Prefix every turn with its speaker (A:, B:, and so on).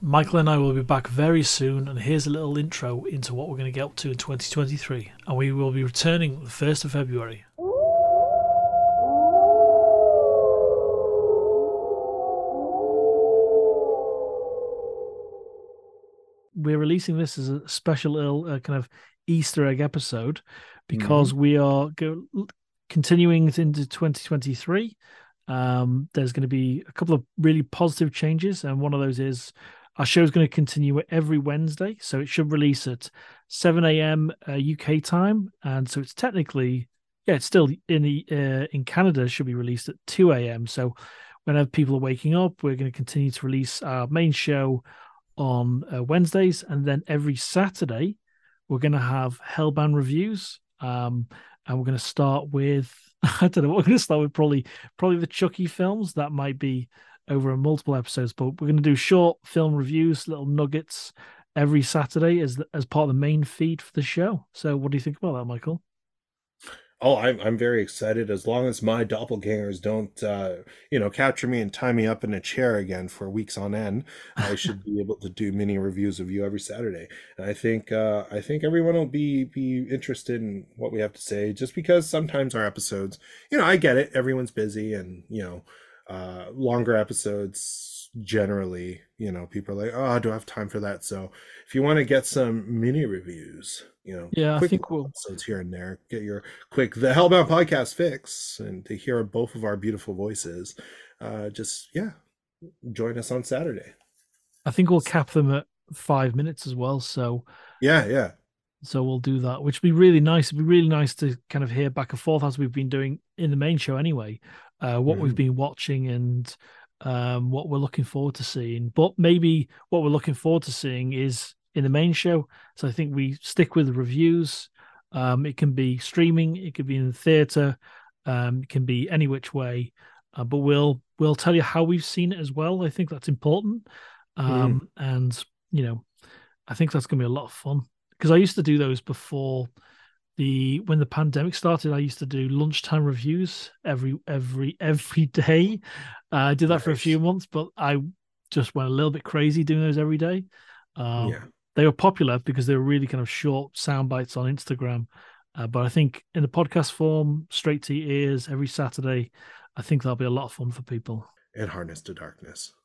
A: Michael and I will be back very soon, and here's a little intro into what we're going to get up to in 2023. And we will be returning the 1st of February. We're releasing this as a special little kind of Easter egg episode because
B: Hmm.
A: we are continuing it into 2023. There's going to be a couple of really positive changes, and one of those is our show is going to continue every Wednesday, so it should release at 7 a.m. UK time, and so it's technically, yeah, it's still in Canada. It should be released at 2 a.m. So whenever people are waking up, we're going to continue to release our main show on Wednesdays, and then every Saturday we're going to have Hellbound reviews. And we're going to start with I don't know. We're going to start with probably the Chucky films. That might be over multiple episodes, but we're going to do short film reviews, little nuggets every Saturday as part of the main feed for the show. So, what do you think about that, Michael?
B: Oh, I'm very excited. As long as my doppelgangers don't, capture me and tie me up in a chair again for weeks on end, I should be able to do mini reviews of you every Saturday. And I think everyone will be interested in what we have to say, just because sometimes our episodes, I get it, everyone's busy, and longer episodes generally, people are like, oh, do I have time for that? So if you want to get some mini reviews,
A: Yeah, I
B: quick
A: think we'll.
B: episodes here and there, get your quick the Hellbound podcast fix, and to hear both of our beautiful voices, just yeah, join us on Saturday.
A: I think we'll cap them at 5 minutes as well.
B: Yeah, yeah.
A: So we'll do that, which would be really nice. It'd be really nice to kind of hear back and forth as we've been doing in the main show anyway, what we've
B: Mhm.
A: been watching and what we're looking forward to seeing. But maybe what we're looking forward to seeing is in the main show. So I think we stick with the reviews. It can be streaming, it could be in the theater, it can be any which way. But we'll tell you how we've seen it as well. I think that's important.
B: Mhm.
A: And you know, I think that's going to be a lot of fun because I used to do those before when the pandemic started. I used to do lunchtime reviews every day. I did that for a few
B: Nice.
A: months, but I just went a little bit crazy doing those every day.
B: Yeah.
A: They were popular because they were really kind of short sound bites on Instagram. But I think in the podcast form, straight to your ears every Saturday, I think that'll be a lot of fun for people.
B: And Harness to Darkness.